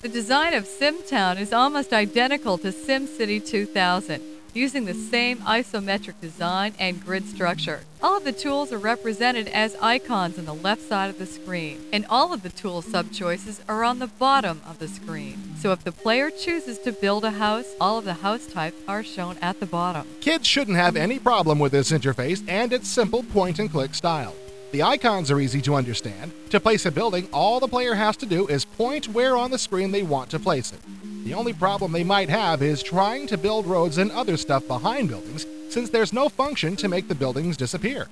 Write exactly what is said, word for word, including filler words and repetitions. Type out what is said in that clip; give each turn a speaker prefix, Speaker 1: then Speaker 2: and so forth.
Speaker 1: The design of SimTown is almost identical to SimCity two thousand, using the same isometric design and grid structure. All of the tools are represented as icons on the left side of the screen, and all of the tool sub-choices are on the bottom of the screen. So if the player chooses to build a house, all of the house types are shown at the bottom.
Speaker 2: Kids shouldn't have any problem with this interface and its simple point-and-click style. The icons are easy to understand. To place a building, all the player has to do is point where on the screen they want to place it. The only problem they might have is trying to build roads and other stuff behind buildings, since there's no function to make the buildings disappear.